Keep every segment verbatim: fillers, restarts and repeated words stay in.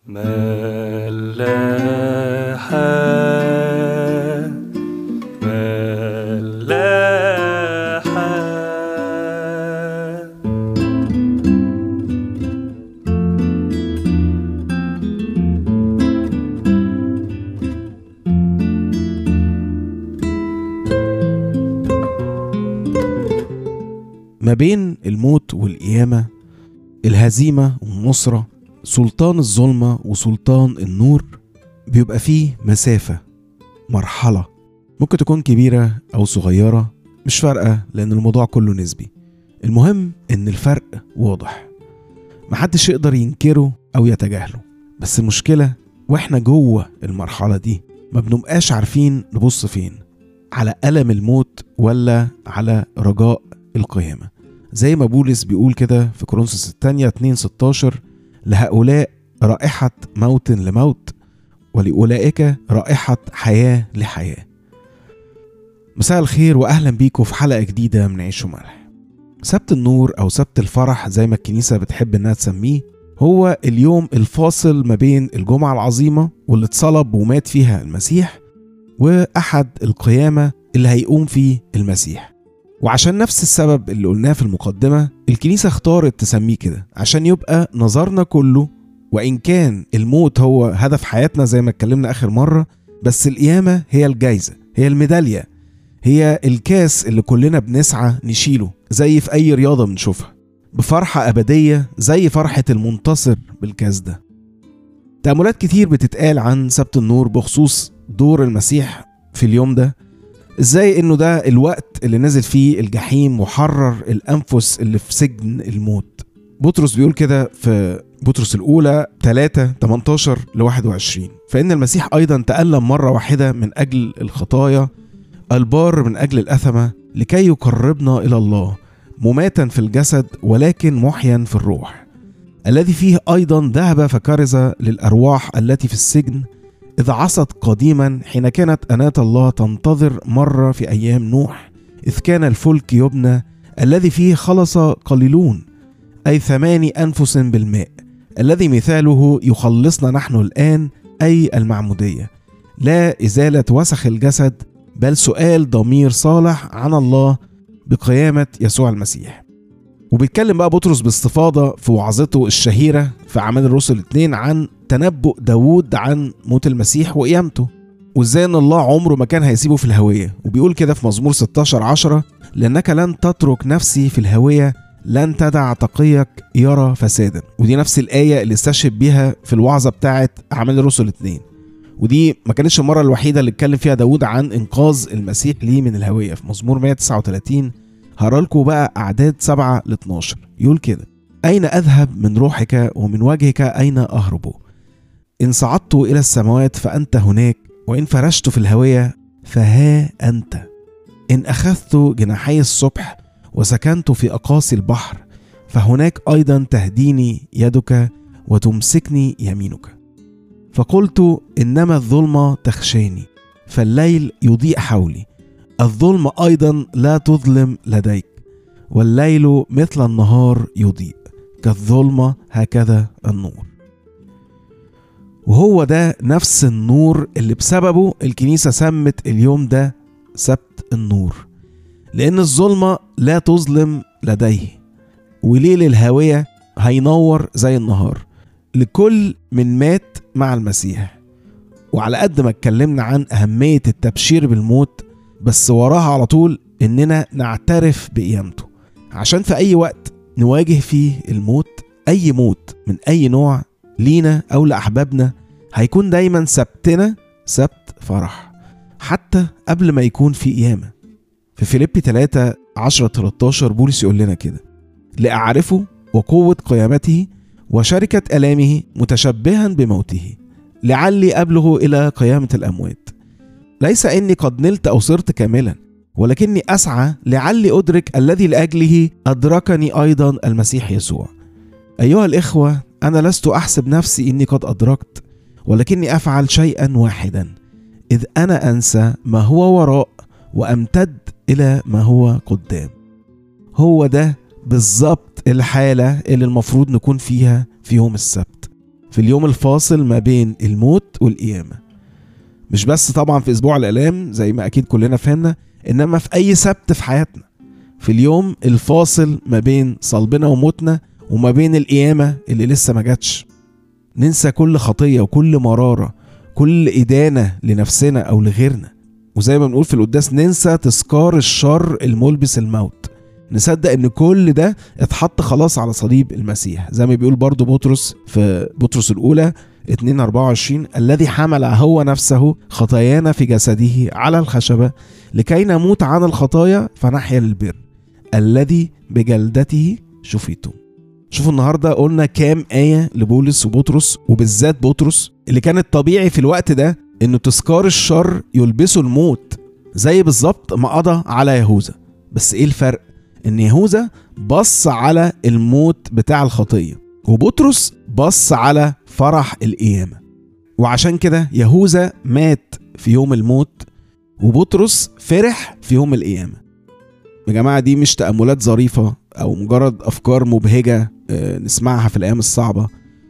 ملاحة ملاحة. ما بين الموت والقيامة، الهزيمة والنصرة، سلطان الظلمة وسلطان النور، بيبقى فيه مسافة، مرحلة ممكن تكون كبيرة أو صغيرة، مش فارقة لأن الموضوع كله نسبي. المهم إن الفرق واضح، محدش يقدر ينكره أو يتجاهله. بس المشكلة وإحنا جوه المرحلة دي ما بنبقاش عارفين نبص فين، على ألم الموت ولا على رجاء القيامة. زي ما بولس بيقول كده في كورنثوس الثانية اتنين ستاشر: لهؤلاء رائحة موت لموت، ولأولئك رائحة حياة لحياة. مساء الخير وأهلا بيكم في حلقة جديدة من عيش وملح. سبت النور أو سبت الفرح زي ما الكنيسة بتحب إنها تسميه، هو اليوم الفاصل ما بين الجمعة العظيمة واللي اتصلب ومات فيها المسيح، وأحد القيامة اللي هيقوم فيه المسيح. وعشان نفس السبب اللي قلناه في المقدمة، الكنيسة اختارت تسميه كده عشان يبقى نظرنا كله، وإن كان الموت هو هدف حياتنا زي ما اتكلمنا آخر مرة، بس القيامة هي الجايزة، هي الميدالية، هي الكاس اللي كلنا بنسعى نشيله زي في أي رياضة بنشوفها، بفرحة أبدية زي فرحة المنتصر بالكاس ده. تأملات كتير بتتقال عن سبت النور بخصوص دور المسيح في اليوم ده، ازاي انه ده الوقت اللي نزل فيه الجحيم وحرر الانفس اللي في سجن الموت. بطرس بيقول كده في بطرس الاولى ثلاثة تمنتاشر لواحد وعشرين: فان المسيح ايضا تألم مرة واحدة من اجل الخطايا، البار من اجل الاثمة، لكي يقربنا الى الله، مماتا في الجسد ولكن محيا في الروح، الذي فيه ايضا ذهب فكرز للارواح التي في السجن، إذ عصت قديما حين كانت أناة الله تنتظر مرة في أيام نوح، إذ كان الفلك يبنى الذي فيه خلص قليلون، أي ثماني أنفس بالماء، الذي مثاله يخلصنا نحن الآن، أي المعمودية، لا إزالة وسخ الجسد، بل سؤال ضمير صالح عن الله بقيامة يسوع المسيح. وبيتكلم بقى بطرس باستفاضة في وعظته الشهيرة في أعمال الرسل اتنين عن تنبؤ داود عن موت المسيح وقيامته، وازاي ان الله عمره ما كان هيسيبه في الهوية. وبيقول كده في مزمور ستاشر عشرة: لأنك لن تترك نفسي في الهوية، لن تدع تقيك يرى فسادا. ودي نفس الآية اللي استشهد بيها في الوعظة بتاعت أعمال الرسل اتنين، ودي ما كانتش المرة الوحيدة اللي اتكلم فيها داود عن إنقاذ المسيح ليه من الهوية. في مزمور مية وتسعة وتلاتين هقرا لكم بقى أعداد سبعة لاتناشر، يقول كده: أين أذهب من روحك ومن وجهك أين أهرب؟ إن صعدت إلى السماوات فأنت هناك، وإن فرشت في الهوية فها أنت. إن أخذت جناحي الصبح وسكنت في أقاصي البحر، فهناك أيضا تهديني يدك وتمسكني يمينك. فقلت: إنما الظلمة تخشاني، فالليل يضيء حولي، الظلم أيضا لا تظلم لديك، والليل مثل النهار يضيء، كالظلمة هكذا النور. وهو ده نفس النور اللي بسببه الكنيسة سمت اليوم ده سبت النور، لأن الظلمة لا تظلم لديه، وليل الهاوية هينور زي النهار لكل من مات مع المسيح. وعلى قد ما اتكلمنا عن أهمية التبشير بالموت، بس وراها على طول إننا نعترف بقيامته، عشان في أي وقت نواجه فيه الموت، أي موت من أي نوع لينا أو لأحبابنا، هيكون دايما سبتنا سبت فرح، حتى قبل ما يكون في قيامة. في فيليبي ثلاثة عشرة تلتاشر بولس يقول لنا كده: لأعرفه وقوة قيامته وشركة ألامه متشبها بموته، لعلي أبلغ إلى قيامة الأموات. ليس إني قد نلت أو صرت كاملا، ولكني أسعى لعلي أدرك الذي لأجله أدركني أيضا المسيح يسوع. أيها الإخوة، أنا لست أحسب نفسي إني قد أدركت، ولكني أفعل شيئا واحدا، إذ أنا أنسى ما هو وراء وأمتد إلى ما هو قدام. هو ده بالظبط الحالة اللي المفروض نكون فيها في يوم السبت، في اليوم الفاصل ما بين الموت والقيامة. مش بس طبعا في أسبوع الآلام زي ما أكيد كلنا فهمنا، إنما في أي سبت في حياتنا، في اليوم الفاصل ما بين صلبنا وموتنا وما بين القيامة اللي لسه ما جاتش. ننسى كل خطية وكل مرارة، كل إدانة لنفسنا أو لغيرنا، وزي ما بنقول في القداس ننسى تذكار الشر الملبس الموت. نصدق ان كل ده اتحط خلاص على صليب المسيح، زي ما بيقول برضو بطرس في بطرس الأولى اتنين أربعة وعشرين: الذي حمل هو نفسه خطايانا في جسده على الخشبة لكي نموت عن الخطايا فنحيا للبر الذي بجلدته شفيتم. شوفوا النهاردة قلنا كام آية لبولس وبطرس، وبالذات بطرس اللي كان الطبيعي في الوقت ده انه تذكار الشر يلبسه الموت، زي بالظبط ما قضى على يهوذا. بس ايه الفرق؟ ان يهوذا بص على الموت بتاع الخطية، وبطرس بص على فرح القيامة. وعشان كده يهوذا مات في يوم الموت وبطرس فرح في يوم القيامة. يا جماعة دي مش تأملات ظريفة او مجرد افكار مبهجة نسمعها في الايام الصعبة،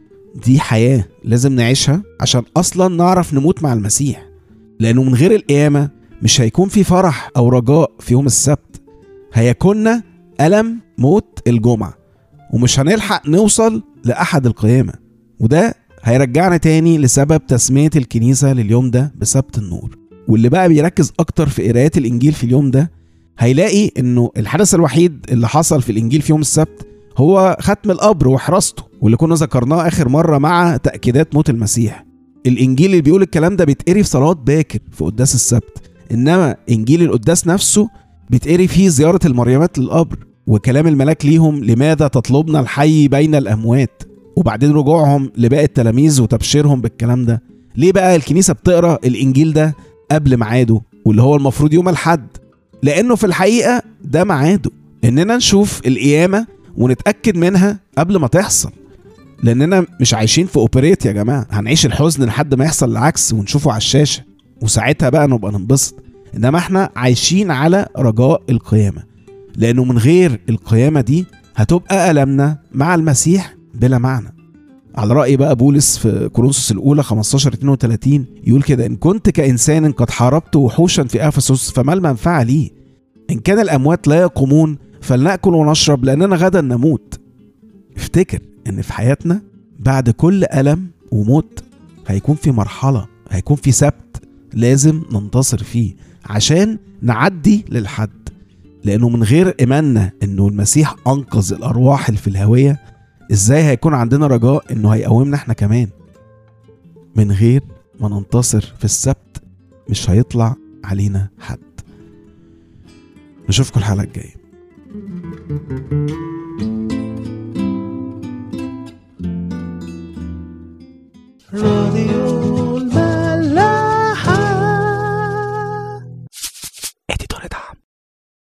دي حياة لازم نعيشها عشان اصلا نعرف نموت مع المسيح. لانه من غير القيامة مش هيكون في فرح او رجاء في يوم السبت، هيكوننا ألم موت الجمعة، ومش هنلحق نوصل لأحد القيامة. وده هيرجعنا تاني لسبب تسمية الكنيسة لليوم ده بسبت النور. واللي بقى بيركز اكتر في قراءات الانجيل في اليوم ده هيلاقي انه الحدث الوحيد اللي حصل في الانجيل في يوم السبت هو ختم القبر وحراسته، واللي كنا ذكرناه اخر مرة مع تأكيدات موت المسيح. الانجيل اللي بيقول الكلام ده بيتقري في صلاة باكر في قداس السبت، انما انجيل القداس نفسه بيتقري فيه زيارة المريمات للقبر وكلام الملاك ليهم: لماذا تطلبنا الحي بين الأموات، وبعدين رجوعهم لباقي التلاميذ وتبشيرهم بالكلام ده. ليه بقى الكنيسة بتقرأ الانجيل ده قبل ميعاده واللي هو المفروض يوم الحد؟ لانه في الحقيقة ده ميعاده اننا نشوف القيامة ونتأكد منها قبل ما تحصل. لاننا مش عايشين في اوبريت يا جماعة هنعيش الحزن لحد ما يحصل العكس ونشوفه على الشاشة وساعتها بقى نبقى ننبسط، انما احنا عايشين على رجاء القيامة. لانه من غير القيامة دي هتبقى ألمنا مع المسيح بلا معنى. على رأي بقى بولس في كورنثوس الأولى خمستاشر اتنين وتلاتين يقول كده: إن كنت كإنسان قد حاربت وحوشا في أفسس فما المنفعة لي؟ إن كان الأموات لا يقومون فلنأكل ونشرب لأننا غدا نموت. افتكر إن في حياتنا بعد كل ألم وموت هيكون في مرحلة، هيكون في سبت لازم ننتصر فيه عشان نعدي للحد. لأنه من غير إيماننا إنه المسيح أنقذ الأرواح اللي في الهوية، إزاي هيكون عندنا رجاء إنه هيقومنا إحنا كمان؟ من غير ما ننتصر في السبت مش هيطلع علينا حد. نشوفكم الحلقة الجاية.